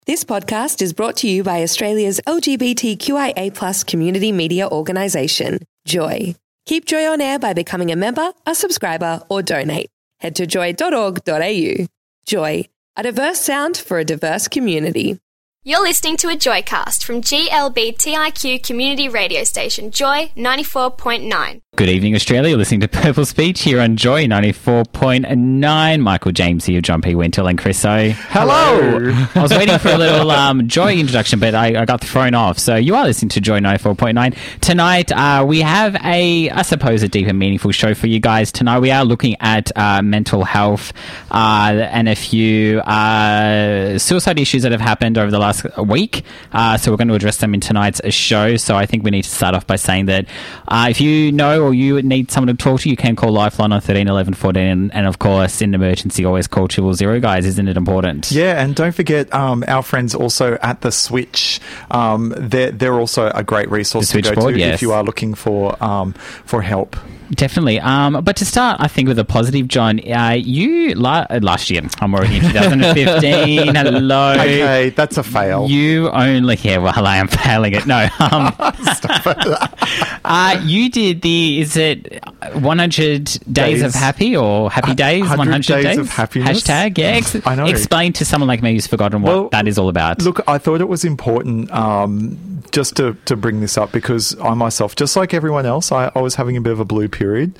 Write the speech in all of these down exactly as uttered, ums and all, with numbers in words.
This podcast is brought to you by Australia's L G B T Q I A plus community media organisation, Joy. Keep Joy on air by becoming a member, a subscriber, or donate. Head to joy dot org dot a u. Joy, a diverse sound for a diverse community. You're listening to a Joycast from G L B T I Q community radio station Joy ninety-four point nine. Good evening, Australia. You're listening to Purple Speech here on Joy ninety-four point nine. Michael James here, John P. Wintle and Chris O. Hello. I was waiting for a little um, Joy introduction, but I, I got thrown off. So you are listening to Joy ninety-four point nine. Tonight, uh, we have a, I suppose, a deep and meaningful show for you guys. Tonight, we are looking at uh, mental health uh, and a few uh, suicide issues that have happened over the last week. Uh, so we're going to address them in tonight's show. So I think we need to start off by saying that uh, if you know or you need someone to talk to, you can call Lifeline on thirteen eleven fourteen, and, and of course in emergency always call triple zero, guys. Isn't it important? Yeah, and don't forget um, our friends also at The Switch. Um, they're, they're also a great resource to go to yes. if you are looking for um, for help. Definitely. Um, but to start, I think, with a positive, John, uh, you, la- last year, I'm already in twenty fifteen, hello. Okay, that's a fail. You only, yeah, well, I am failing it. No. Um, Stop it. uh, you did the, is it one hundred days, days of happy or happy days? one hundred days, days of happiness. Hashtag, yeah. Ex- I know. Explain to someone like me who's forgotten what well, that is all about. Look, I thought it was important um, just to, to bring this up because I myself, just like everyone else, I, I was having a bit of a blue period.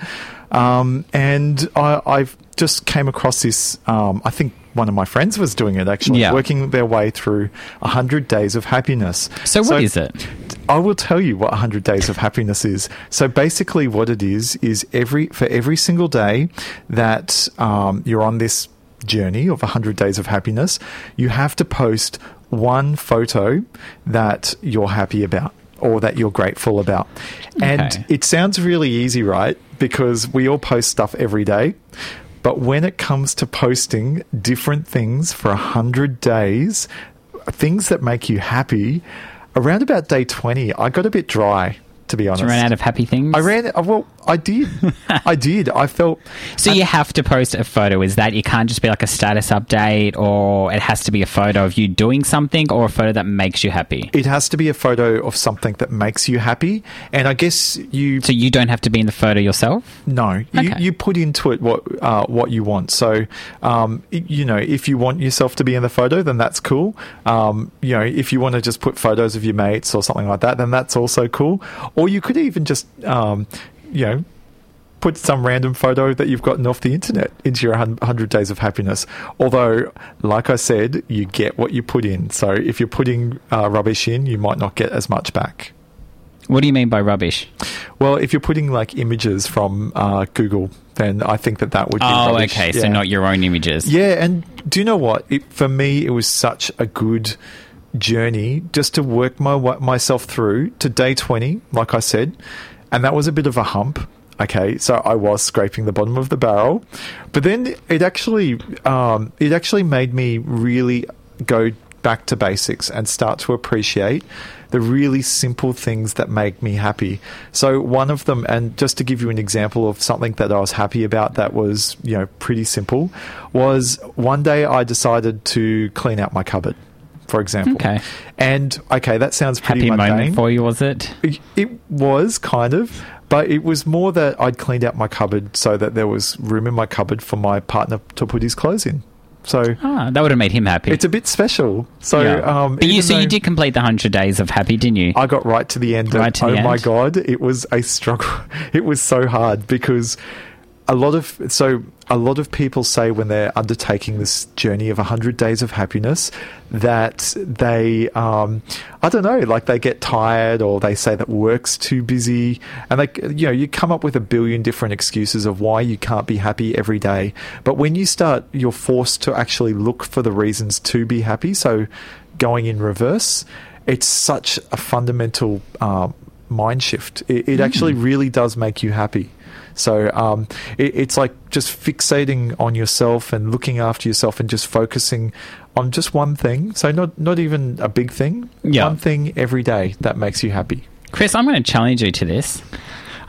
Um, and I, I've just came across this, um, I think one of my friends was doing it actually, yeah. working their way through one hundred days of happiness. So what so is it? I will tell you what one hundred days of happiness is. So basically what it is, is every for every single day that um, you're on this journey of one hundred days of happiness, you have to post one photo that you're happy about or that you're grateful about. And okay. It sounds really easy, right? Because we all post stuff every day. But when it comes to posting different things for one hundred days, things that make you happy, around about day twenty, I got a bit dry, to be honest. Did you run out of happy things? I ran, well, I did. I did. I felt... So you have to post a photo. Is that, you can't just be like a status update, or it has to be a photo of you doing something, or a photo that makes you happy? It has to be a photo of something that makes you happy. And I guess you... So you don't have to be in the photo yourself? No. Okay. You, you put into it what uh, what you want. So, um, you know, if you want yourself to be in the photo, then that's cool. Um, you know, if you want to just put photos of your mates or something like that, then that's also cool. Or you could even just... Um, you know, put some random photo that you've gotten off the internet into your one hundred days of happiness. Although, like I said, you get what you put in. So if you're putting uh, rubbish in, you might not get as much back. What do you mean by rubbish? Well, if you're putting like images from uh, Google, then I think that that would be oh, rubbish. okay. Yeah. So not your own images. Yeah, and do you know what? It, for me, it was such a good journey just to work my myself through to day twenty, like I said. And that was a bit of a hump. Okay, so I was scraping the bottom of the barrel, but then it actually, um, it actually made me really go back to basics and start to appreciate the really simple things that make me happy. So one of them, and just to give you an example of something that I was happy about that was, you know, pretty simple, was one day I decided to clean out my cupboard, for example. Okay. And, okay, that sounds pretty Happy mundane. moment for you, was it? It, it was, kind of. But it was more that I'd cleaned out my cupboard so that there was room in my cupboard for my partner to put his clothes in. So ah, that would have made him happy. It's a bit special. So, yeah. um, but you, so you did complete the one hundred days of happy, didn't you? I got right to the end. Right and, to the oh end. my God, it was a struggle. It was so hard because a lot of so a lot of people say when they're undertaking this journey of one hundred days of happiness that they, um, I don't know, like they get tired or they say that work's too busy. And, like, you know, you come up with a billion different excuses of why you can't be happy every day. But when you start, you're forced to actually look for the reasons to be happy. So going in reverse, it's such a fundamental uh, mind shift. It, it mm. actually really does make you happy. So um, it, it's like just fixating on yourself and looking after yourself and just focusing on just one thing. So not not even a big thing. Yeah. One thing every day that makes you happy. Chris, I'm going to challenge you to this.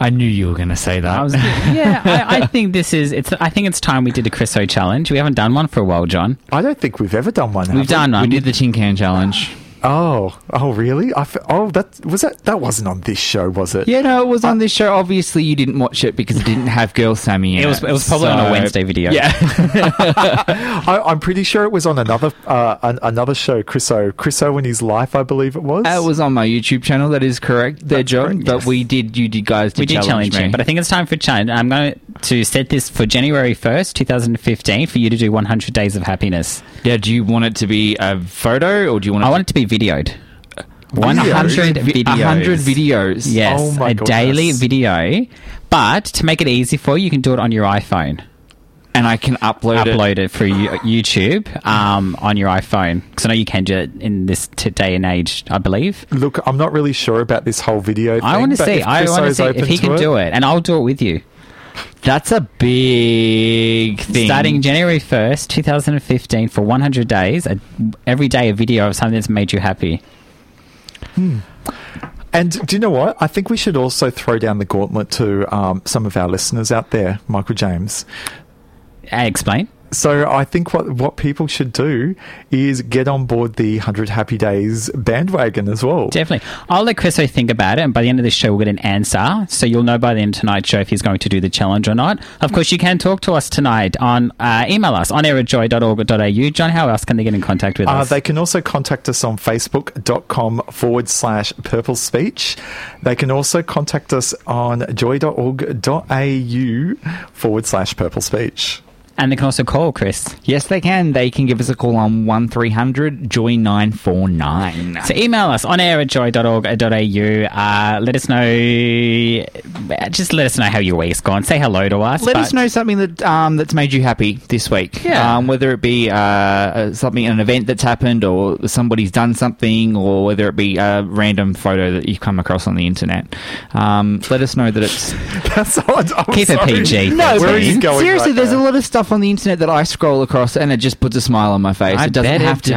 I knew you were going to say that. I was, yeah, I, I think this is. It's. I think it's time we did a Chriso challenge. We haven't done one for a while, John. I don't think we've ever done one. have We've done one. we did the tin can challenge. Oh, oh, really? I f- oh, that was that. That wasn't on this show, was it? Yeah, no, it was on this show. Obviously, you didn't watch it because it didn't have Girl Sammy in It was. It was probably on a so- Wednesday video. Yeah. I, I'm pretty sure it was on another uh, an, another show, Chris O. Chris O in his life, I believe it was. Uh, it was on my YouTube channel. That is correct, there, That's John. correct, But yes. we did, you did guys did We did challenge, challenge me. him, but I think it's time for a challenge. I'm going to set this for January first, twenty fifteen, for you to do one hundred days of happiness. yeah, do you want it to be a photo or do you want it I want it to be videoed. one hundred Vi- videos. one hundred videos. Yes, Oh my a goodness. daily video. But to make it easy for you, you can do it on your iPhone. And I can upload, it. Upload it through you- YouTube um, on your iPhone. Because I know you can do it in this t- day and age, I believe. Look, I'm not really sure about this whole video thing. I want to but see. if I Chris want to O's see if open he to can do it. And I'll do it with you. That's a big thing. Starting January first, twenty fifteen, for one hundred days, a, every day a video of something that's made you happy. And do you know what? I think we should also throw down the gauntlet to um, some of our listeners out there, Michael James. Uh, explain. So I think what what people should do is get on board the one hundred Happy Days bandwagon as well. Definitely. I'll let Chriso think about it, and by the end of this show, we'll get an answer. So you'll know by the end of tonight's show if he's going to do the challenge or not. Of course, you can talk to us tonight on uh, email us on air at joy dot org dot a u. John, how else can they get in contact with Uh, us? they can also contact us on facebook.com forward slash purple speech. They can also contact us on joy.org.au forward slash purple speech. And they can also call Chris. Yes, they can. They can give us a call on one three hundred joy nine four nine. So email us on air at joy dot org dot a u. Uh, let us know, just let us know how your week's gone. Say hello to us. Let but- us know something that um, that's made you happy this week. Yeah. Um, whether it be uh, uh, something, an event that's happened, or somebody's done something, or whether it be a random photo that you've come across on the internet. Um, let us know that it's. That's odd. I'm Keep it sorry. P G. No, Where but are you going seriously, right there's now? a lot of stuff on the internet that I scroll across, and it just puts a smile on my face. I it doesn't bet it have to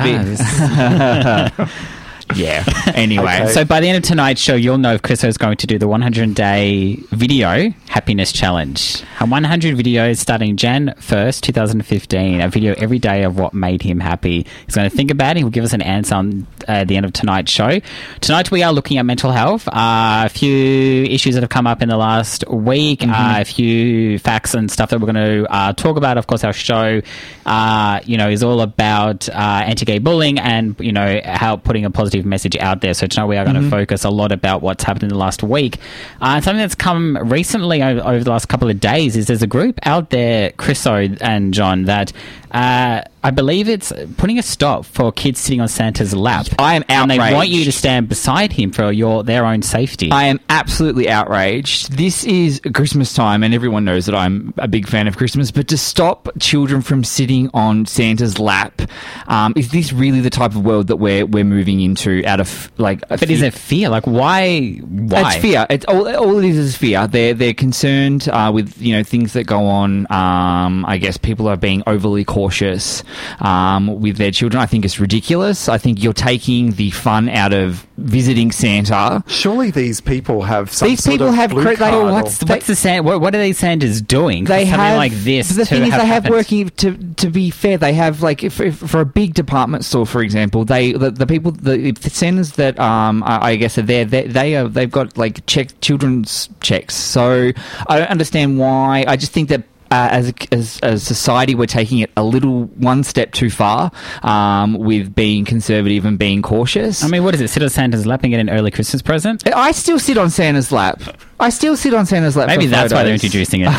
does. be. Yeah. Anyway. Okay. So by the end of tonight's show, you'll know if Chris is going to do the one hundred day video happiness challenge. And one hundred videos starting January first, twenty fifteen. A video every day of what made him happy. He's going to think about it. He'll give us an answer on uh, the end of tonight's show. Tonight we are looking at mental health. Uh, a few issues that have come up in the last week. Mm-hmm. Uh, a few facts and stuff that we're going to uh, talk about. Of course, our show, uh, you know, is all about uh, anti-gay bullying and, you know, how putting a positive message out there. So tonight we are going to Mm-hmm. focus a lot about what's happened in the last week. Uh, something that's come recently over, over the last couple of days is there's a group out there, Chriso and John, that uh, I believe it's putting a stop for kids sitting on Santa's lap. I am And they want outraged. you to stand beside him for your their own safety. I am absolutely outraged. This is Christmas time, and everyone knows that I'm a big fan of Christmas, but to stop children from sitting on Santa's lap, um, is this really the type of world that we're we're moving into out of, like... a but is fear- it fear? Like, why? Why? It's fear. It's all, all it is is fear. They're they're concerned uh, with, you know, things that go on. Um, I guess people are being overly cautious um, with their children. I think it's ridiculous. I think you're taking the fun out of visiting Santa. Surely these people have some These sort people of have blue cre- they- card or- What's, what's the Santa? What, what are these Santas doing? for They something have like this. The to thing is, have they have happened? working. To to be fair, they have like if, if for a big department store, for example, they the, the people the, the Santas that um I, I guess are there. They, they are they've got like check children's checks. So I don't understand why. I just think that. Uh, as, a, as as society, we're taking it a little one step too far um, with being conservative and being cautious. I mean, what is it? Sit on Santa's lap and get an early Christmas present? I still sit on Santa's lap. I still sit on Santa's lap. Maybe for that's why they're photos. introducing it.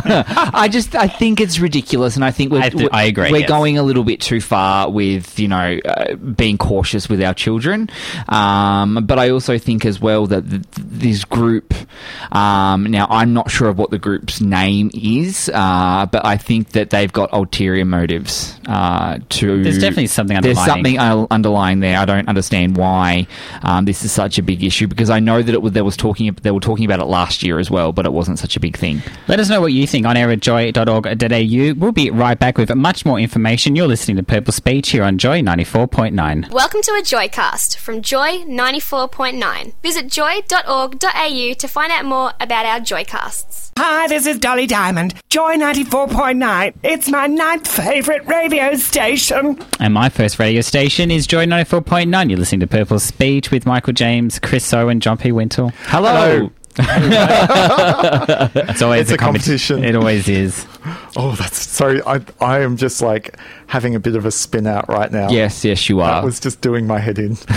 I just I think it's ridiculous, and I think we're, I th- I agree, we're yes. going a little bit too far with, you know, uh, being cautious with our children. Um, but I also think as well that th- this group, um, now I'm not sure of what the group's name is, uh, but I think that they've got ulterior motives uh, to. There's definitely something There's underlying. something uh, underlying there. I don't understand why um, this is such a big issue, because I know that it was, there was talking they were talking about it it last year as well, but it wasn't such a big thing. Let us know what you think on air at joy dot org dot a u. We'll be right back with much more information. You're listening to Purple Speech here on Joy ninety-four point nine. Welcome to a Joycast from Joy ninety-four point nine. Visit joy dot org dot a u to find out more about our Joycasts. Hi, this is Dolly Diamond. Joy ninety-four point nine. It's my ninth favourite radio station. And my first radio station is Joy ninety-four point nine. You're listening to Purple Speech with Michael James, Chris Owen, John P. Wintle. Hello. It's always It's a, a competition. competition. It always is. Oh, that's sorry. I I am just like having a bit of a spin out right now. Yes, yes, you are. That was just doing my head in.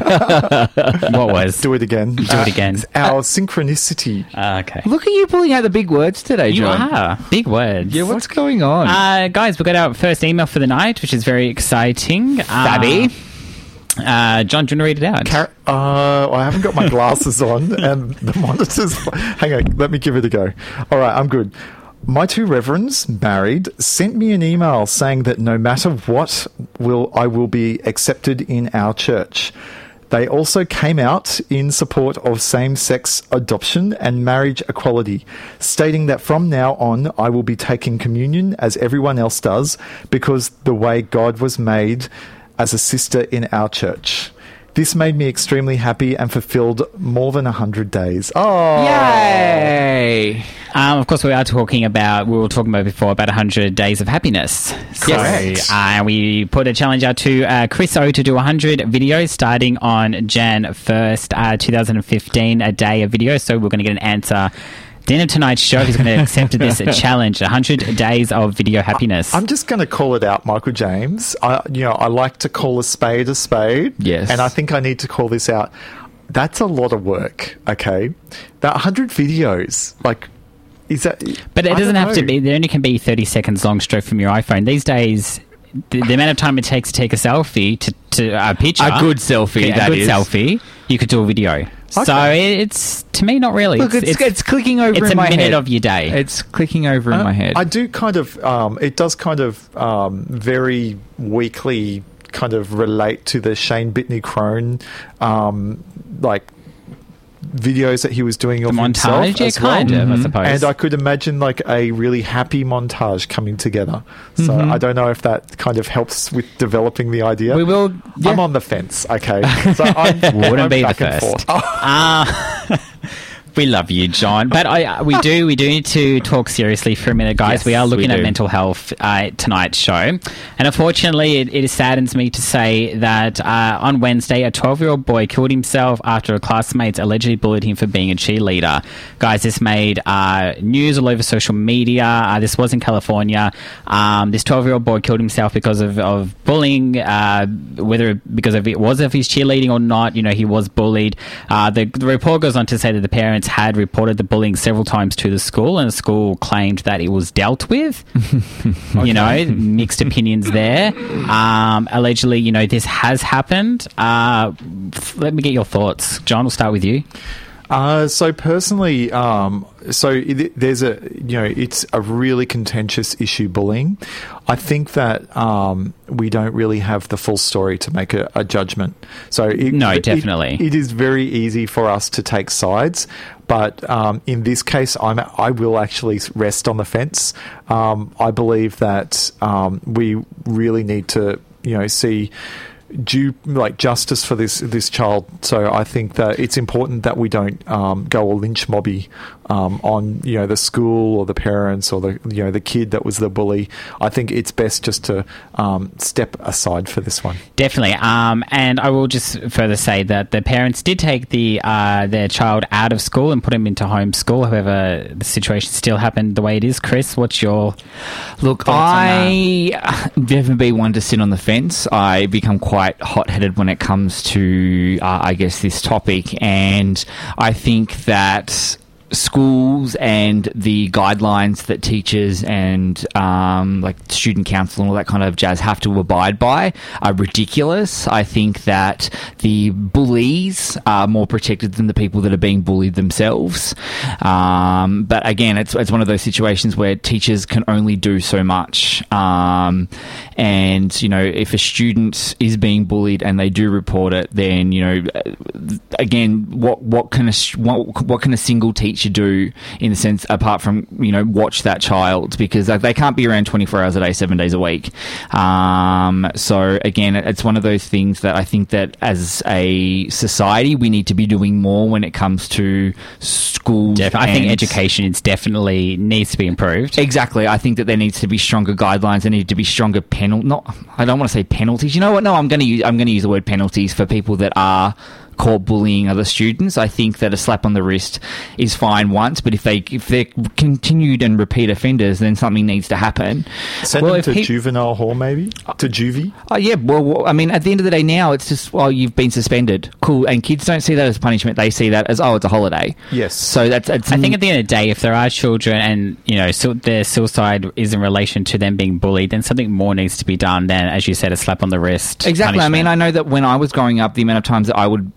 What was? Do it again. Do it again. Our synchronicity. Uh, okay. Look at you pulling out the big words today, You John. are. Big words. Yeah, what's going on? Uh, guys, we got our first email for the night, which is very exciting. Fabby. Uh, uh, John, do you want to read it out? Car- uh, I haven't got my glasses on and the monitors. Hang on, let me give it a go. All right, I'm good. My two reverends, married, sent me an email saying that no matter what, will I will be accepted in our church. They also came out in support of same-sex adoption and marriage equality, stating that from now on I will be taking communion as everyone else does because the way God was made as a sister in our church. This made me extremely happy and fulfilled more than one hundred days. Oh! Yay! Um, of course, we are talking about, we were talking about before, about one hundred days of happiness. So Correct. uh, we put a challenge out to uh, Chris O to do one hundred videos starting on January first, uh, twenty fifteen, a day of videos. So we're going to get an answer. The end of tonight's show, he's going to accept this challenge, one hundred days of video happiness. I'm just going to call it out, Michael James. I, you know, I like to call a spade a spade. Yes. And I think I need to call this out. That's a lot of work, okay? That one hundred videos, like, is that... But it I doesn't don't have to know. be, they only can be thirty seconds long straight from your iPhone. These days, the, the amount of time it takes to take a selfie, to, to a picture... A good selfie, a that good is. selfie, you could do a video. So Okay. it's, to me, not really. Look, it's, it's, clicking over it's in a my minute head. of your day. It's clicking over in Uh, my head. I do kind of... Um, it does kind of um, very weakly kind of relate to the Shane Bitney Crone, um, like, videos that he was doing The of himself montage, yeah, as well. kind of, I Mhm. suppose. And I could imagine like a really happy montage coming together. So Mhm. I don't know if that kind of helps with developing the idea. we will... I'm on the fence, okay? So I'm, Wouldn't I'm be the back and first. forth. Oh, Uh, we love you, John. But I, we do we do need to talk seriously for a minute, guys. Yes, we are looking we at do. mental health uh, tonight's show. And unfortunately, it, it saddens me to say that uh, on Wednesday, a twelve-year-old boy killed himself after a classmate allegedly bullied him for being a cheerleader. Guys, this made uh, news all over social media. Uh, this was in California. Um, this twelve-year-old boy killed himself because of, of bullying, uh, whether because of it was of his cheerleading or not. You know, he was bullied. Uh, the, the report goes on to say that the parents had reported the bullying several times to the school, and the school claimed that it was dealt with. You know, mixed opinions there. Um, allegedly, you know, this has happened. Uh, f- let me get your thoughts. John, we'll start with you. Uh, so personally, um, so it, there's a, you know, it's a really contentious issue, bullying. I think that um, we don't really have the full story to make a, a judgment. So it, No, it- definitely. it is very easy for us to take sides. But um, in this case, I'm, I will actually rest on the fence. Um, I believe that um, we really need to, you know, see due like justice for this this child. So I think that it's important that we don't um, go all lynch mobby um, on you know the school or the parents or the you know the kid that was the bully. I think it's best just to um, step aside for this one. Definitely. Um, and I will just further say that the parents did take the uh, their child out of school and put him into homeschool. However, the situation still happened the way it is. Chris, what's your Look, thoughts on I never be one to sit on the fence. I become quite hot-headed when it comes to, uh, I guess, this topic, and I think that schools and the guidelines that teachers and um, like student council and all that kind of jazz have to abide by are ridiculous. I think that the bullies are more protected than the people that are being bullied themselves. Um, but again, it's it's one of those situations where teachers can only do so much. Um, and you know, if a student is being bullied and they do report it, then you know, again, what what can a what, what can a single teacher to do in the sense, apart from, you know, watch that child, because they can't be around twenty-four hours a day, seven days a week. Um, so again, it's one of those things that I think that as a society, we need to be doing more when it comes to schools. Def- I think education is definitely needs to be improved. Exactly. I think that there needs to be stronger guidelines. There need to be stronger penal. Not. I don't want to say penalties. You know what? No, I'm going to use. I'm going to use the word penalties for people that are caught bullying other students. I think that a slap on the wrist is fine once, but if they if they're continued and repeat offenders, then something needs to happen. Send well, them to he, juvenile hall, maybe to juvie. Oh yeah. Well, I mean, at the end of the day, now it's just, well, you've been suspended. Cool. And kids don't see that as punishment; they see that as, oh, it's a holiday. Yes. So that's. that's I think at the end of the day, if there are children and, you know, so their suicide is in relation to them being bullied, then something more needs to be done than, as you said, a slap on the wrist. Exactly. punishment. I mean, I know that when I was growing up, the amount of times that I would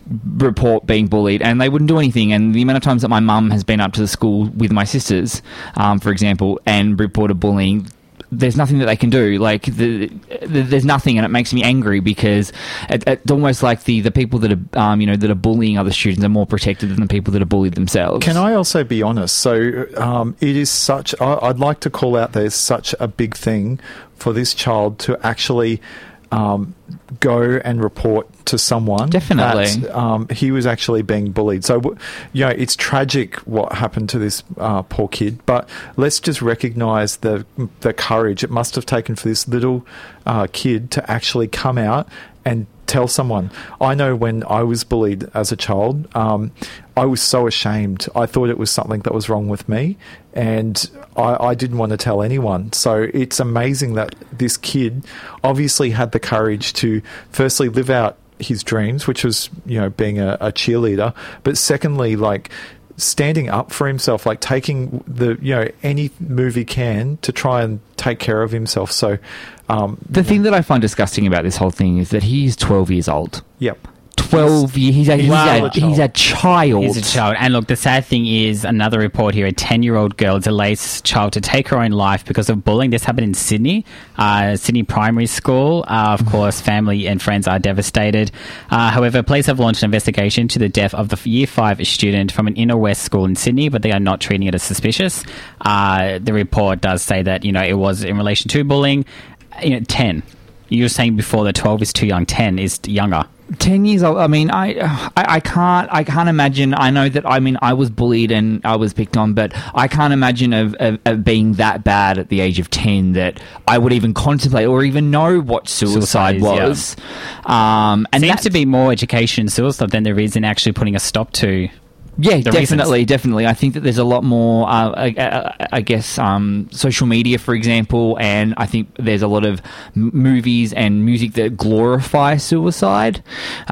report being bullied and they wouldn't do anything, and the amount of times that my mum has been up to the school with my sisters, um, for example, and reported bullying, there's nothing that they can do. Like, the, the, there's nothing, and it makes me angry because it, it's almost like the, the people that are, um, you know, that are bullying other students are more protected than the people that are bullied themselves. Can I also be honest? So um, it is such, I, I'd like to call out there's such a big thing for this child to actually Um, go and report to someone Definitely. that um, he was actually being bullied. So, you know, it's tragic what happened to this uh, poor kid, but let's just recognise the the courage it must have taken for this little uh, kid to actually come out and tell someone. I know when I was bullied as a child, um, I was so ashamed. I thought it was something that was wrong with me, and I, I didn't want to tell anyone. So it's amazing that this kid obviously had the courage to firstly live out his dreams, which was, you know, being a, a cheerleader, but secondly, like, standing up for himself, like taking the, you know, any move he can to try and take care of himself. So um, the thing that I find disgusting about this whole thing is that he's twelve years old. Yep. twelve years. He's a, he's, Wow. a, he's a child. He's a child. And look, the sad thing is, another report here, a ten-year-old girl delays child to take her own life because of bullying. This happened in Sydney, uh, Sydney Primary School. Uh, of course, family and friends are devastated. Uh, however, police have launched an investigation to the death of the year five student from an inner west school in Sydney, but they are not treating it as suspicious. Uh, the report does say that, you know, it was in relation to bullying. You know, ten. You were saying before that twelve is too young. ten is younger. Ten years old. I mean, I, I, I can't, I can't imagine. I know that. I mean, I was bullied and I was picked on, but I can't imagine of, of, of being that bad at the age of ten that I would even contemplate or even know what suicide, Suicide is, was. Yeah. Um, and Seems that, to be more education in suicide than there is in actually putting a stop to. Yeah, the definitely, reasons. definitely. I think that there's a lot more, uh, I, I, I guess, um, social media, for example, and I think there's a lot of m- movies and music that glorify suicide.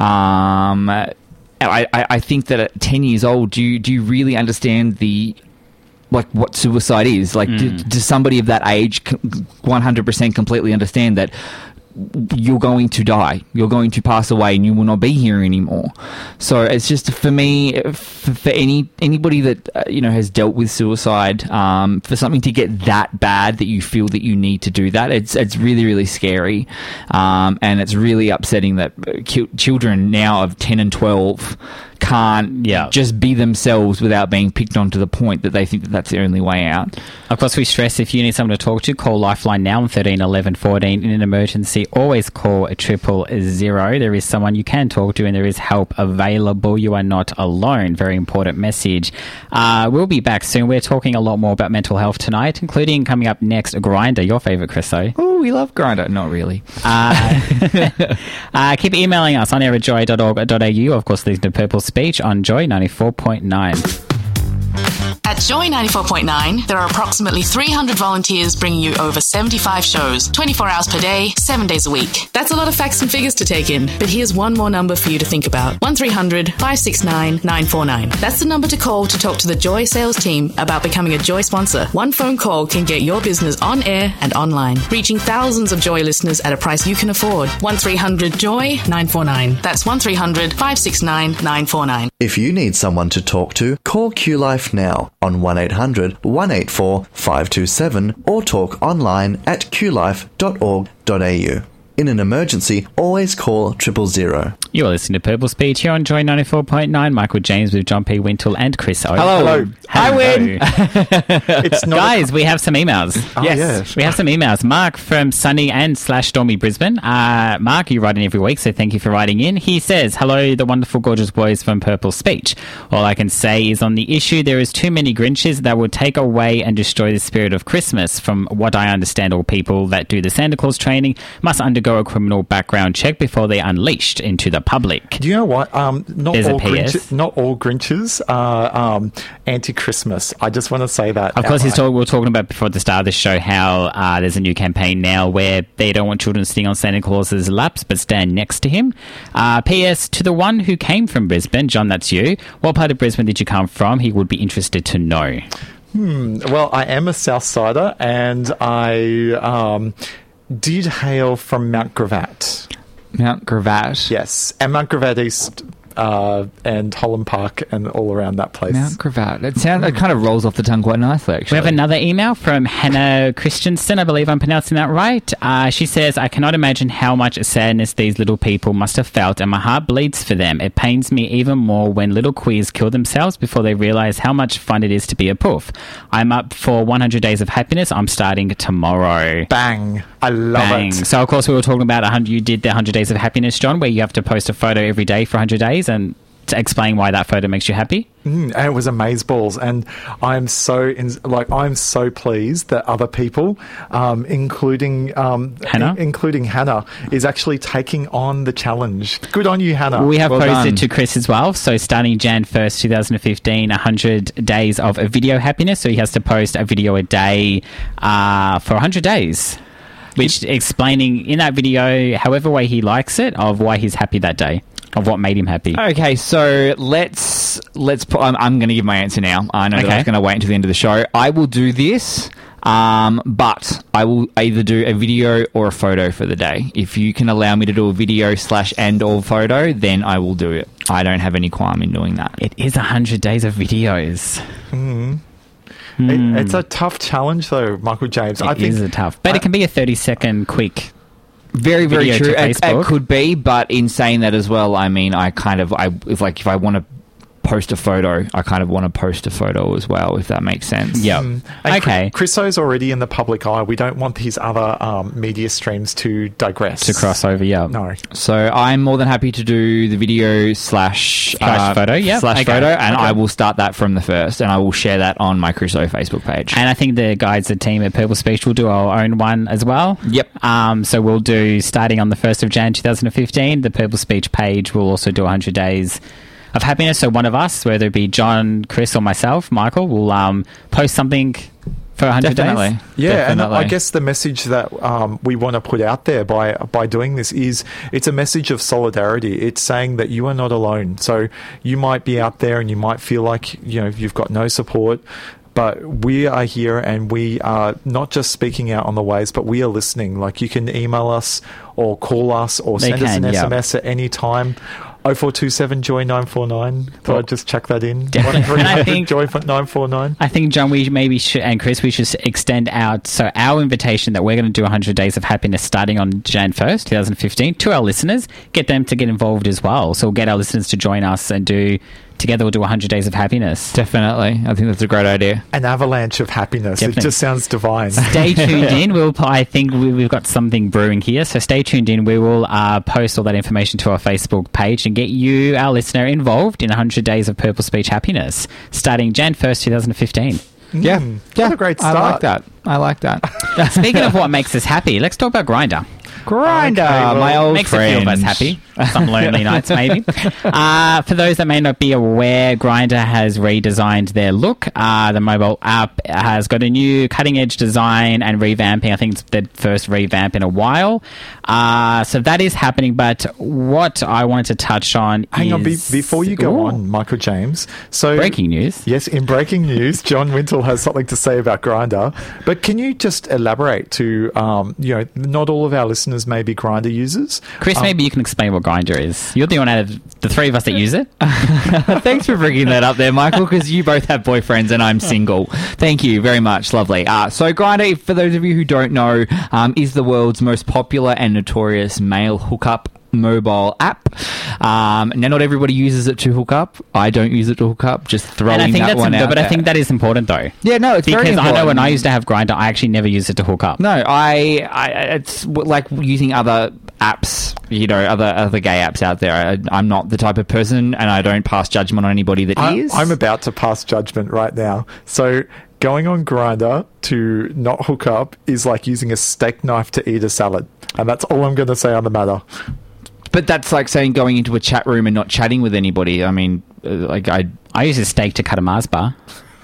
Um, I, I, I think that at ten years old, do you, do you really understand the, like, what suicide is? Like, mm. do, does somebody of that age one hundred percent completely understand that you're going to die, you're going to pass away, and you will not be here anymore? So it's just, for me, for, for any anybody that uh, you know has dealt with suicide, um, for something to get that bad that you feel that you need to do that, it's it's really really scary, um, and it's really upsetting that ki- children now of ten and twelve can't yeah. just be themselves without being picked on to the point that they think that that's the only way out. Of course, we stress if you need someone to talk to, call Lifeline now on thirteen eleven fourteen. In an emergency, always call a triple zero. There is someone you can talk to and there is help available. You are not alone. Very important message. Uh, we'll be back soon. We're talking a lot more about mental health tonight, including coming up next, Grindr, your favourite, Chriso. Oh, we love Grindr. Not really. Uh, uh, keep emailing us on air at joy dot org dot a u. Of course, listen to Purple Speech on Joy ninety-four point nine. At Joy ninety-four point nine, there are approximately three hundred volunteers bringing you over seventy-five shows, twenty-four hours per day, seven days a week. That's a lot of facts and figures to take in, but here's one more number for you to think about. one three hundred, five six nine, nine four nine. That's the number to call to talk to the Joy sales team about becoming a Joy sponsor. One phone call can get your business on air and online, reaching thousands of Joy listeners at a price you can afford. one three hundred, joy nine four nine. That's one three hundred, five six nine, nine four nine. If you need someone to talk to, call Q Life now on one eight hundred, one eight four, five two seven or talk online at q life dot org dot a u. In an emergency, always call triple zero. You're listening to Purple Speech here on Joy ninety-four point nine. Michael James with John P. Wintle and Chris O. Hello. Hello. Hi, Win. It's not Guys, we have some emails. Oh, Yes. yes. We have some emails. Mark from sunny and slash stormy Brisbane. Uh, Mark, you write in every week, so thank you for writing in. He says, hello, the wonderful, gorgeous boys from Purple Speech. All I can say is on the issue, there is too many Grinches that will take away and destroy the spirit of Christmas. From what I understand, all people that do the Santa Claus training must undergo a criminal background check before they're unleashed into the public. Do you know what? Um, not There's a all P S. Grinches, not all Grinches are um, anti-Christmas. I just want to say that. Of course, he's outright. talk, we were talking about before at the start of the show how uh, there's a new campaign now where they don't want children sitting on Santa Claus's laps but stand next to him. Uh, P S. To the one who came from Brisbane, John, that's you. What part of Brisbane did you come from? He would be interested to know. Hmm. Well, I am a South Sider, and I um, did hail from Mount Gravatt. Mount Gravatt. Yes, and Mount Gravatt East uh, and Holland Park and all around that place. Mount Gravatt. It sounds. It kind of rolls off the tongue quite nicely, actually. We have another email from Hannah Christensen. I believe I'm pronouncing that right. Uh, she says, I cannot imagine how much sadness these little people must have felt, and my heart bleeds for them. It pains me even more when little queers kill themselves before they realise how much fun it is to be a poof. I'm up for one hundred Days of Happiness. I'm starting tomorrow. Bang! I love Bang. it. So, of course, we were talking about one hundred, you did the one hundred Days of Happiness, John, where you have to post a photo every day for one hundred days and to explain why that photo makes you happy. Mm, and it was amazeballs, and I'm so in, like I'm so pleased that other people, um, including um, Hannah? in- including Hannah, is actually taking on the challenge. Good on you, Hannah. We have Well posted done. to Chris as well. So starting January first, twenty fifteen, one hundred days of a video happiness. So he has to post a video a day uh, for one hundred days, which explaining in that video, however way he likes it, of why he's happy that day, of what made him happy. Okay, so let's let's put. I'm, I'm going to give my answer now. I know that Okay. I was going to wait until the end of the show. I will do this, um, but I will either do a video or a photo for the day. If you can allow me to do a video slash and or photo, then I will do it. I don't have any qualm in doing that. It is one hundred days of videos. It, it's a tough challenge, though, Michael James. It I think is a tough, but I- it can be a thirty second quick. Very, very Video to true. It, it Facebook. could be, but in saying that as well, I mean, I kind of, I if like if I want to post a photo, I kind of want to post a photo as well, if that makes sense. Yep. And Okay. Chris- Chriso's already in the public eye. We don't want his other um, media streams to digress. To cross over, yeah. No. So I'm more than happy to do the video slash Slash uh, photo, yep. slash Okay. photo, and Okay. I will start that from the first, and I will share that on my Crusoe Facebook page. And I think the guys, the team at Purple Speech, will do our own one as well. Yep. Um, so we'll do, starting on the first of January twenty fifteen, the Purple Speech page will also do one hundred days of happiness. So one of us, whether it be John, Chris, or myself, Michael, will um, post something for one hundred Definitely. days. Yeah, and Definitely. I guess the message that um, we want to put out there by by doing this is it's a message of solidarity. It's saying that you are not alone. So you might be out there and you might feel like you know you've got no support, but we are here and we are not just speaking out on the ways, but we are listening. Like you can email us or call us or They send us can, an yeah. S M S at any time. oh four two seven joy nine four nine. Thought I'd just check that in. Definitely. And I think- joy nine four nine. I think, John, we maybe should, and Chris, we should extend out, so our invitation that we're going to do one hundred days of happiness starting on January first, twenty fifteen, to our listeners, get them to get involved as well. So we'll get our listeners to join us and do, together we'll do one hundred days of happiness. Definitely. I think that's a great idea. An avalanche of happiness. Definitely. It just sounds divine. Stay tuned in. We'll. I think we, we've got something brewing here, so stay tuned in. We will uh, post all that information to our Facebook page and get you, our listener, involved in one hundred days of Purple Speech happiness starting January first, twenty fifteen. Yeah. Yeah. What a great I like start. that. I like that. Speaking of what makes us happy, let's talk about Grindr. Grinder, Okay, well, my old Makes friend. a few of us happy. Some lonely nights, maybe. Uh, for those that may not be aware, Grindr has redesigned their look. Uh, the mobile app has got a new cutting-edge design and revamping. I think it's the first revamp in a while. Uh, so that is happening. But what I wanted to touch on Hang is... on, be, before you go Ooh. on, Michael James. So Breaking news. Yes, in breaking news, John Wintle has something to say about Grindr. But can you just elaborate to, um, you know, not all of our listeners listeners maybe Grindr uses. Chris, Um, maybe you can explain what Grindr is. You're the one out of the three of us that use it. Thanks for bringing that up there, Michael, because you both have boyfriends and I'm single. Thank you very much. Lovely. Uh, so Grindr, for those of you who don't know, um, is the world's most popular and notorious male hookup mobile app. Um, now, not everybody uses it to hook up. I don't use it to hook up. Just throwing And I think that that's one im- out but I there. think that is important though. Yeah, no, it's because very important. I know when I used to have Grindr, I actually never used it to hook up. No, I, I it's w- like using other apps, you know, other other gay apps out there. I, I'm not the type of person, and I don't pass judgment on anybody that I, is. I'm about to pass judgment right now. So going on Grindr to not hook up is like using a steak knife to eat a salad. And that's all I'm going to say on the matter. But that's like saying going into a chat room and not chatting with anybody. I mean, uh, like I, I use a steak to cut a Mars bar.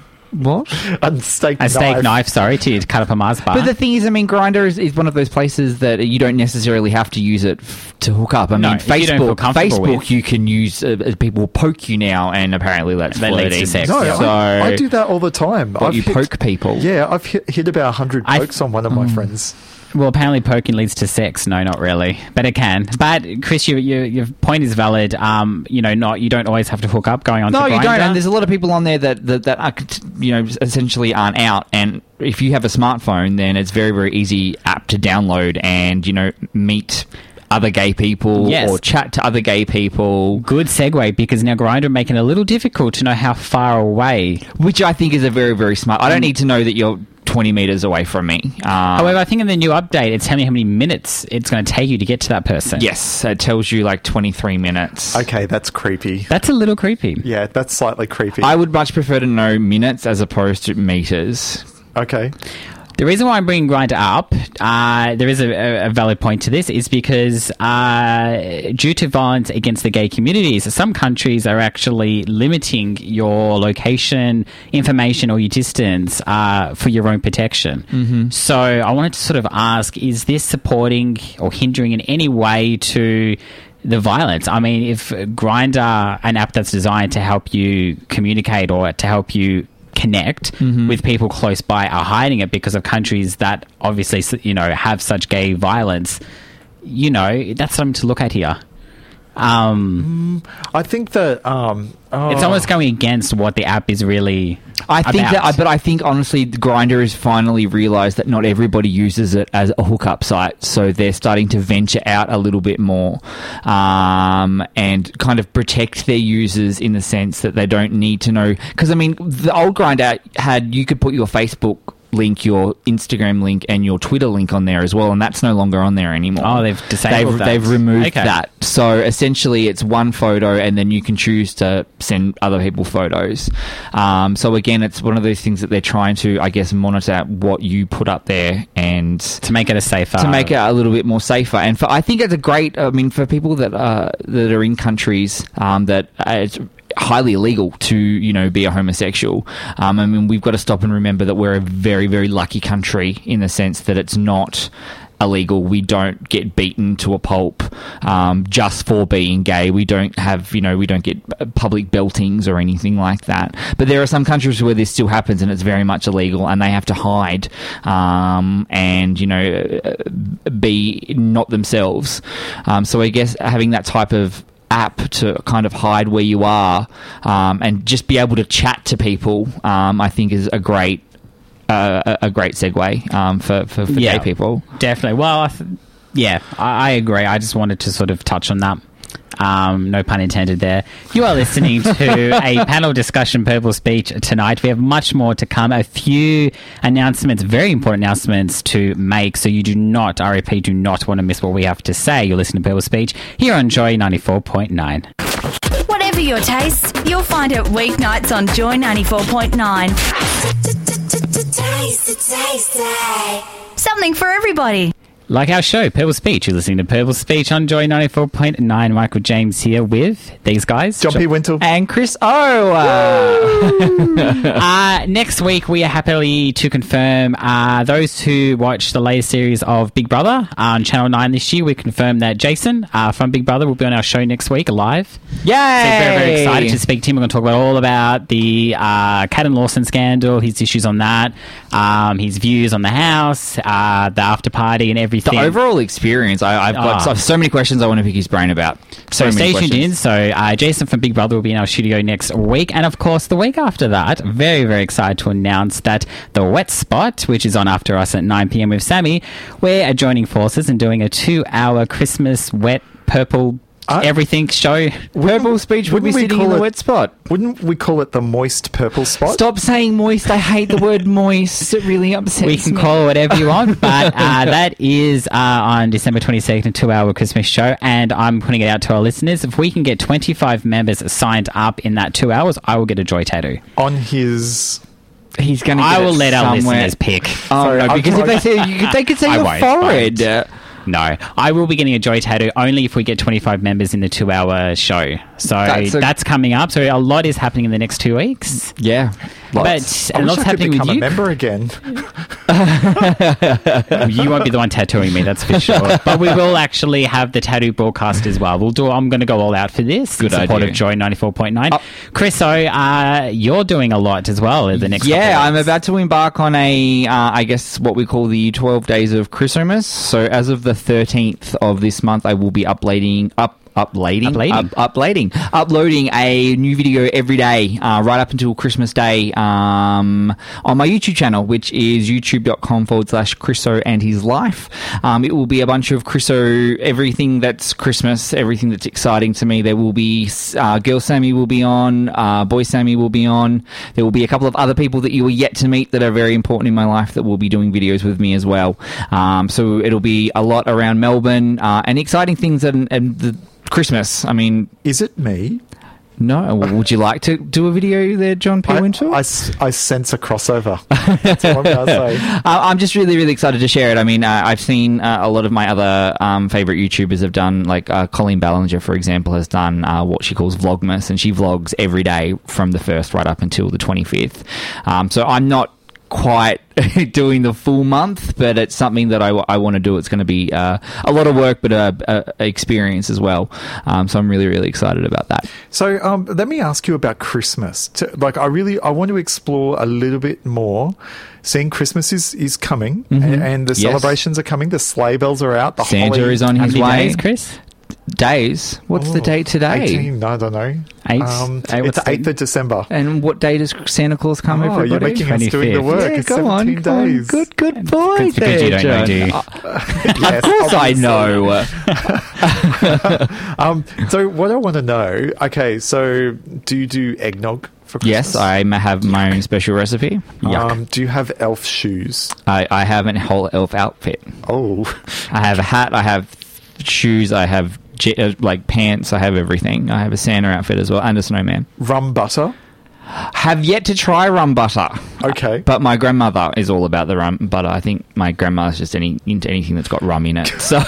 what? A steak A knife. steak knife, sorry, to cut up a Mars bar. But the thing is, I mean, Grindr is, is one of those places that you don't necessarily have to use it f- to hook up. I No, mean, if you don't feel Facebook, comfortable Facebook, with. you can use. Uh, uh, people poke you now, and apparently that's That leads to flirting. sex. No, Yeah. So I, I do that all the time. What, you hit- poke people? Yeah, I've hit, hit about one hundred I- pokes on one of my friends. Well, apparently poking leads to sex. No, not really, but it can. But Chris, your your, your point is valid. Um, you know, not you don't always have to hook up going on. No, to you don't. Grindr. And there's a lot of people on there that, that, that are, you know, essentially aren't out. And if you have a smartphone, then it's very, very easy app to download and, you know, meet other gay people Yes. or chat to other gay people. Good segue, because now Grindr are making it a little difficult to know how far away. Which I think is a very, very smart. I don't need to know that you're twenty meters away from me. Um, However, I think in the new update, it's telling you how many minutes it's going to take you to get to that person. yes, it tells you like twenty-three minutes. Okay, that's creepy. That's a little creepy. Yeah, that's slightly creepy. I would much prefer to know minutes as opposed to meters. okay. The reason why I'm bringing Grindr up, uh, there is a, a valid point to this, is because uh, due to violence against the gay communities, some countries are actually limiting your location, information, or your distance uh, for your own protection. Mm-hmm. So I wanted to sort of ask, is this supporting or hindering in any way to the violence? I mean, if Grindr, an app that's designed to help you communicate or to help you connect Mm-hmm. with people close by, are hiding it because of countries that obviously, you know, have such gay violence, you know, that's something to look at here. Um, I think that um, oh, It's almost going against what the app is really I think about. that, but I think honestly, Grindr has finally realised that not everybody uses it as a hookup site, so they're starting to venture out a little bit more um, and kind of protect their users in the sense that they don't need to know. Because I mean, the old Grindr had you could put your Facebook link, your Instagram link, and your Twitter link on there as well, and that's no longer on there anymore. Oh, they've disabled They've, that. they've removed Okay. that. So essentially, it's one photo, and then you can choose to send other people photos. Um, so again, it's one of those things that they're trying to, I guess, monitor what you put up there and to make it a safer. to make it a little bit more safer. And for, I think it's a great. I mean, for people that uh, that are in countries um, that uh, it's highly illegal to, you know, be a homosexual. Um, I mean, we've got to stop and remember that we're a very, very lucky country in the sense that it's not illegal. We don't get beaten to a pulp um, just for being gay. We don't have, you know, we don't get public beltings or anything like that. But there are some countries where this still happens and it's very much illegal and they have to hide um, and, you know, be not themselves. Um, so I guess having that type of app to kind of hide where you are um, and just be able to chat to people, um, I think is a great uh, a, a great segue um, for, for, for Yeah. gay people. Definitely. Well, I th- yeah, I, I agree. I just wanted to sort of touch on that. Um, no pun intended there. You are listening to a panel discussion, Purple Speech, tonight. We have much more to come. A few announcements, very important announcements to make. So you do not, R A P, do not want to miss what we have to say. You're listening to Purple Speech here on Joy ninety-four point nine. Whatever your taste, you'll find it weeknights on Joy ninety-four point nine. Something for everybody. Like our show, Purple Speech. You're listening to Purple Speech on Joy ninety-four point nine. Michael James here with these guys. John P. Wintle. And Chris O. Uh, Uh, next week, we are happy to confirm uh, those who watched the latest series of Big Brother on Channel nine this year. We confirm that Jason uh, from Big Brother will be on our show next week live. yay! So very, very excited to speak to him. We're going to talk about all about the uh, Cat and Lawson scandal, his issues on that, um, his views on the house, uh, the after party, and everything everything. The overall experience, I, I've got Ah. so, so many questions I want to pick his brain about. So, So many stay tuned questions. in. So uh, Jason from Big Brother will be in our studio next week. And of course, the week after that, very, very excited to announce that The Wet Spot, which is on after us at nine p.m. with Sammy, we're joining forces and doing a two-hour Christmas wet purple Uh, everything show. Purple Speech would be wouldn't we sitting call in the it- wet spot. Wouldn't we call it the moist purple spot? Stop saying moist. I hate the word moist. It really upsets me. We can call it whatever you want, but uh, that is uh, on December twenty-second, a two-hour Christmas show, and I'm putting it out to our listeners. If we can get twenty-five members signed up in that two hours, I will get a joy tattoo. On his... He's going to. I will let our somewhere. listeners pick. Oh Sorry, no! I'm Because if sorry. they say you could, they could say I your won't, forehead. won't. Uh, No, I will be getting a joy tattoo only if we get twenty-five members in the two-hour show. So That's that's, a- coming up. So a lot is happening in the next two weeks. yeah, But lots. I and wish lots I could happening with become a you. member again. You won't be the one tattooing me, that's for sure. But we will actually have the tattoo broadcast as well. We'll do. I'm going to go all out for this. Good in support idea. of Joy ninety-four point nine. Oh. Chris, so uh, you're doing a lot as well in the next. Yeah, couple of I'm weeks. about to embark on a, uh, I guess, what we call the twelve days of Christmas. So as of the thirteenth of this month, I will be uploading up. Uploading, Uploading. up, uploading, uploading a new video every day, uh, right up until Christmas Day, um, on my YouTube channel, which is youtube.com forward slash Chriso and his life. Um, it will be a bunch of Chriso, everything that's Christmas, everything that's exciting to me. There will be, uh, Girl Sammy will be on, uh, Boy Sammy will be on. There will be a couple of other people that you are yet to meet that are very important in my life that will be doing videos with me as well. Um, so it'll be a lot around Melbourne, uh, and exciting things and, and the, Christmas. I mean, Is it me? no. Would you like to do a video there, John P. I, Winter? I s- I sense a crossover. That's all I'm going to say. Uh, I'm just really, really excited to share it. I mean, uh, I've seen uh, a lot of my other um, favorite YouTubers have done, like uh, Colleen Ballinger, for example, has done uh, what she calls Vlogmas, and she vlogs every day from the first right up until the twenty-fifth. Um, so I'm not quite doing the full month, but it's something that I, I want to do. It's going to be uh, a lot of work, but a, a, a experience as well. Um, so I'm really, really excited about that. So um, let me ask you about Christmas. To, like, I really, I want to explore a little bit more. Seeing Christmas is, is coming, and, and the Yes. celebrations are coming. The sleigh bells are out. The Santa holly, is on How his many way. days, Chris? Days? What's the Oh, date today? eighteen, I don't know. Eight? Um, Eight, what's it's the- eighth of December. And what day does Santa Claus come, Oh, you're everybody? making us doing the twenty-fifth. work. Yeah, It's go on, seventeen go on. days. Good, good boy. It's because you there, don't know, do you? John. Yes, Of course I obviously. know. Um, so what I want to know, okay, so do you do eggnog for Christmas? Yes, I ma- have my own special recipe. Yuck. Um, do you have elf shoes? I, I have a whole elf outfit. Oh, I have a hat, I have shoes, I have je- uh, like pants, I have everything. I have a Santa outfit as well, and a snowman. rum butter. Have yet to try rum butter. Okay. But my grandmother is all about the rum butter. I think my grandmother's just any into anything that's got rum in it. So,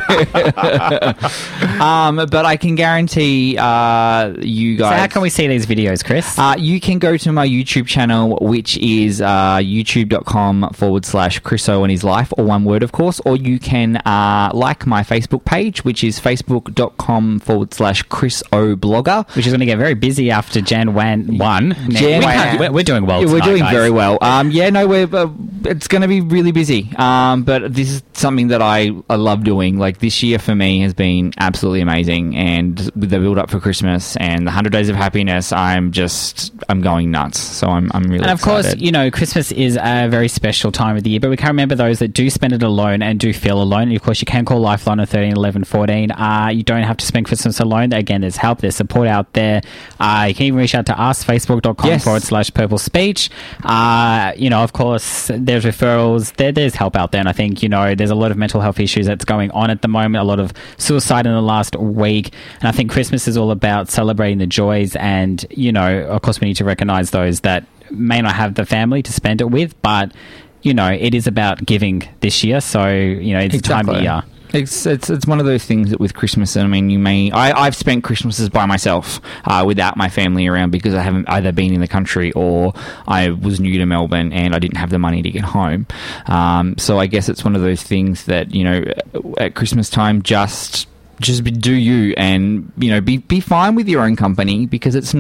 um, but I can guarantee uh, you So guys. how can we see these videos, Chris? Uh, you can go to my YouTube channel, which is uh, youtube.com forward slash Chriso and his life, or one word, of course, or you can uh, like my Facebook page, which is facebook.com forward slash Chris O blogger. Which is going to get very busy after Jan one. one. Jan we one. can't- we're, we're doing well Yeah, we're tonight, doing guys. very well. Um, yeah, no, we're uh, it's going to be really busy. Um, but this is something that I, I love doing. Like this year for me has been absolutely amazing, and with the build up for Christmas and the hundred days of happiness, I'm just I'm going nuts. So I'm I'm really And of excited. course, you know, Christmas is a very special time of the year, but we can't remember those that do spend it alone and do feel alone. And of course, you can call Lifeline on thirteen eleven fourteen. Uh, you don't have to spend Christmas alone. Again, there's help, there's support out there. Uh, you can even reach out to us, facebook.com Yes. forward slash purple speech. Uh, you know, of course, there's referrals. There, there's help out there. And I think, you know, there's a lot of mental health issues that's going on at the moment, a lot of suicide in the last week. And I think Christmas is all about celebrating the joys. And, you know, of course, we need to recognize those that may not have the family to spend it with, but, you know, it is about giving this year. So, you know, it's the time of Exactly. year. It's it's it's one of those things that with Christmas, I mean, you may I I've spent Christmases by myself uh, without my family around because I haven't either been in the country or I was new to Melbourne and I didn't have the money to get home. Um, so I guess it's one of those things that, you know, at Christmas time, just just be, do you and you know be be fine with your own company because it's not.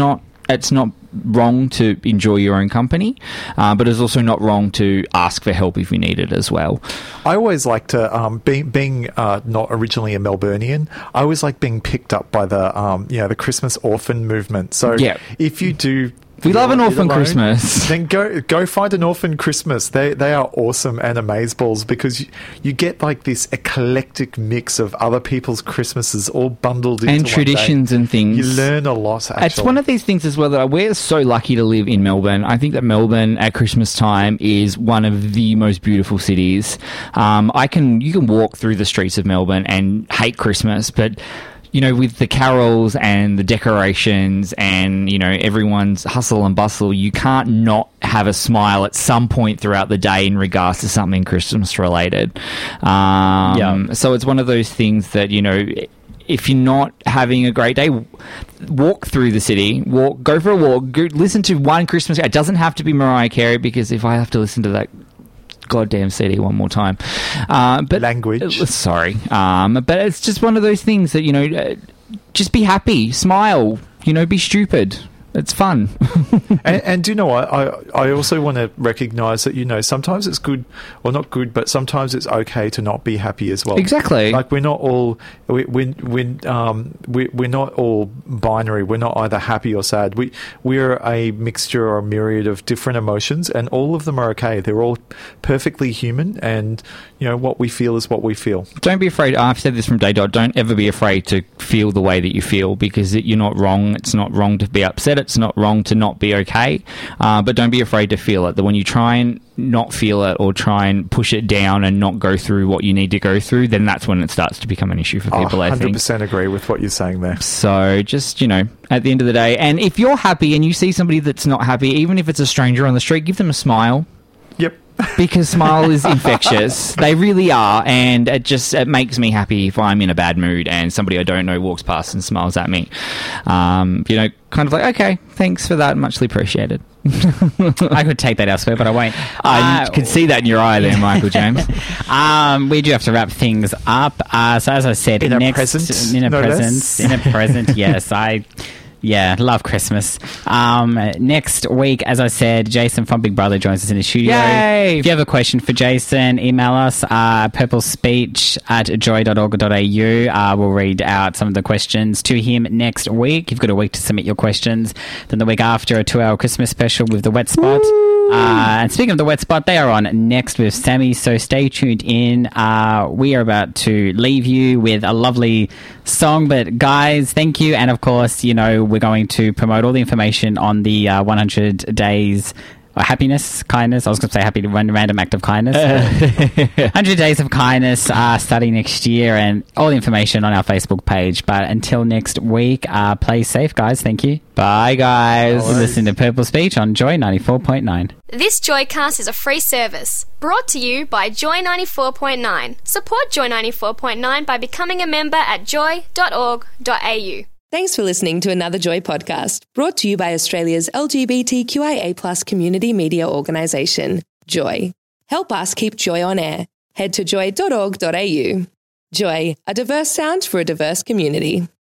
it's not wrong to enjoy your own company, uh, but it's also not wrong to ask for help if you need it as well. I always like to, um, being, being uh, not originally a Melburnian, I always like being picked up by the, um, you know, the Christmas orphan movement. So Yeah. if you do... We love an orphan alone, Christmas. Then go go find an orphan Christmas. They they are awesome and amazeballs because you, you get like this eclectic mix of other people's Christmases all bundled into And one traditions day. and things. You learn a lot, actually. It's one of these things as well that we're so lucky to live in Melbourne. I think that Melbourne at Christmas time is one of the most beautiful cities. Um, I can you can walk through the streets of Melbourne and hate Christmas, but you know, with the carols and the decorations and, you know, everyone's hustle and bustle, you can't not have a smile at some point throughout the day in regards to something Christmas related. Um, Yeah. So it's one of those things that, you know, if you're not having a great day, walk through the city, walk, go for a walk, go, listen to one Christmas. It doesn't have to be Mariah Carey, because if I have to listen to that goddamn C D one more time, uh, but Language. uh, sorry, um, but it's just one of those things that, you know, uh, just be happy, smile, you know, be stupid. It's fun. and, and do you know what? I, I also want to recognise that, you know, sometimes it's good, or not good, but sometimes it's okay to not be happy as well. Exactly. Like, we're not all, we, we, we, um, we, we're not all binary. We're not either happy or sad. We, we're a mixture or a myriad of different emotions, and all of them are okay. They're all perfectly human, and, you know, what we feel is what we feel. Don't be afraid. I've said this from day dot. Don't ever be afraid to feel the way that you feel, because it, you're not wrong. It's not wrong to be upset. It's not wrong to not be okay, uh, but don't be afraid to feel it. That when you try and not feel it, or try and push it down and not go through what you need to go through, then that's when it starts to become an issue for people, Oh, I think. one hundred percent agree with what you're saying there. So just, you know, at the end of the day, and if you're happy and you see somebody that's not happy, even if it's a stranger on the street, give them a smile. Yep. Because smile is infectious. They really are, and it just it makes me happy if I'm in a bad mood and somebody I don't know walks past and smiles at me. Um, you know, kind of like, okay, thanks for that, muchly appreciated. I could take that elsewhere, but I won't. I Uh, can see that in your eye there, Michael James. um, we do have to wrap things up. Uh, so as I said, In a next present, in a no present, less. in a present, yes, I. Yeah, love Christmas. Um, next week, as I said, Jason from Big Brother joins us in the studio. Yay! If you have a question for Jason, email us uh, purplespeech at joy dot org dot a u. Uh, we'll read out some of the questions to him next week. You've got a week to submit your questions. Then the week after, a two-hour Christmas special with The Wet Spot. Uh, and speaking of The Wet Spot, they are on next with Sammy, so stay tuned in. Uh, we are about to leave you with a lovely song, but guys, thank you. And of course, you know, we're going to promote all the information on the uh, one hundred days of happiness, kindness. I was going to say happy random act of kindness. one hundred days of kindness uh, starting next year, and all the information on our Facebook page. But until next week, uh, play safe, guys. Thank you. Bye, guys. Listen to Purple Speech on Joy ninety-four point nine. This Joycast is a free service brought to you by Joy ninety-four point nine. Support Joy ninety-four point nine by becoming a member at joy dot org dot a u. Thanks for listening to another Joy podcast, brought to you by Australia's L G B T Q I A plus community media organisation, Joy. Help us keep Joy on air. Head to joy dot org dot a u. Joy, a diverse sound for a diverse community.